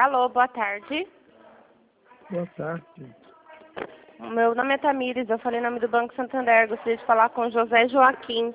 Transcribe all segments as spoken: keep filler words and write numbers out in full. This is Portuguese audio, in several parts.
Alô, boa tarde. Boa tarde. Meu nome é Tamires, eu falei em nome do Banco Santander. Gostaria de falar com José Joaquim.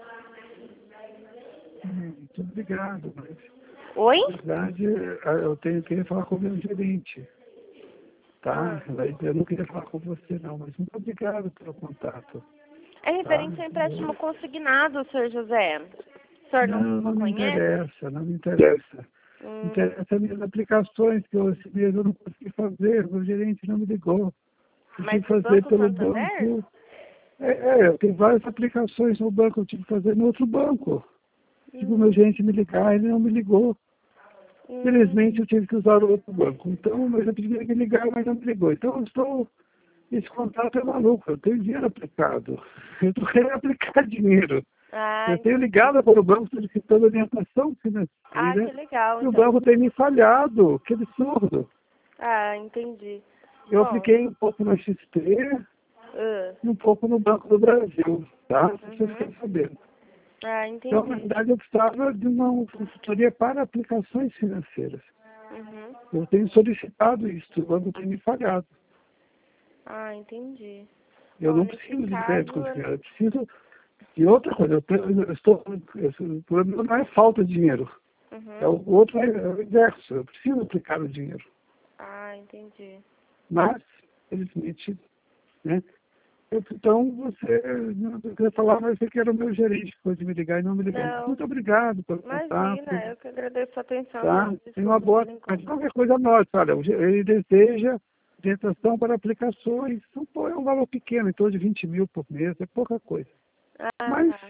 Hum, Muito obrigado, mas Oi? na verdade eu tenho que falar com o meu gerente, tá? Ah. Mas eu não queria falar com você não, mas muito obrigado pelo contato. É Tá? referente ao empréstimo consignado, senhor José. O senhor não, Não, não não me conhece? interessa, não me interessa. Hum. Interessa as minhas aplicações que eu recebi, eu não consegui fazer, o meu gerente não me ligou. Eu tive Mas que do fazer Banco pelo Santander? banco. É, é, eu tenho várias aplicações no banco, eu tive que fazer no outro banco. Tive o meu Hum. gerente me ligar, ele não me ligou. Hum. Felizmente eu tive que usar o outro banco. Então, mas eu pedi ele me ligar, mas não me ligou. Então eu estou. Esse contrato é maluco, eu tenho dinheiro aplicado. Eu estou querendo aplicar dinheiro. Ah, Eu tenho entendi. ligado para o banco solicitando orientação Ah, que financeira legal, e o então. banco tem me falhado. Que absurdo. Ah, entendi. Eu Bom, apliquei um pouco no X T ah, e um pouco no Banco do Brasil, tá? Se você ficar uhum. sabendo. Ah, Então, na entendi. verdade, eu precisava de uma consultoria para aplicações financeiras. Uhum. Eu tenho solicitado isso, o banco tem me falhado. Ah, entendi. Eu Bom, não nesse preciso de caso, crédito consignado, eu preciso de outra coisa. Eu, tenho- eu estou, eu- o problema não é falta de dinheiro, é uhum. o, o outro é, é o inverso. Eu preciso aplicar o dinheiro. Ah, entendi. Mas, felizmente, né? Eu- então, você não eu queria falar, mas você que era o meu gerente, que pode me ligar e não me ligou. Não, Muito obrigado pelo contato, imagina, eu que agradeço a atenção, tá? gente. Tenha uma Desculpa boa pelo incômodo. tarde. Qualquer coisa nós, olha, o ge- ele deseja orientação para aplicações. Então, pô, é um valor pequeno, em torno de vinte mil por mês, é pouca coisa. Ah, Mas, tá.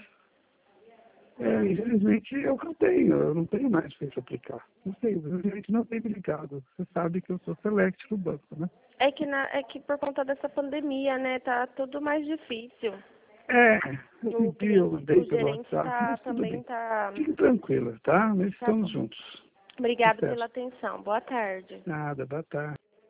é, infelizmente, é o que eu tenho. Eu não tenho mais feito aplicar. Não sei, o meu gerente não tem me ligado. Você sabe que eu sou select no banco, né? É que, na, é que por conta dessa pandemia, né, tá tudo mais difícil. É, eu O pedi, eu cliente, mandei o pelo gerente WhatsApp, tá, mas tudo também bem. tá, Fique tranquila, tá? Nós tá estamos bom. juntos. Obrigado Sucesso. pela atenção. Boa tarde. Nada, boa tarde.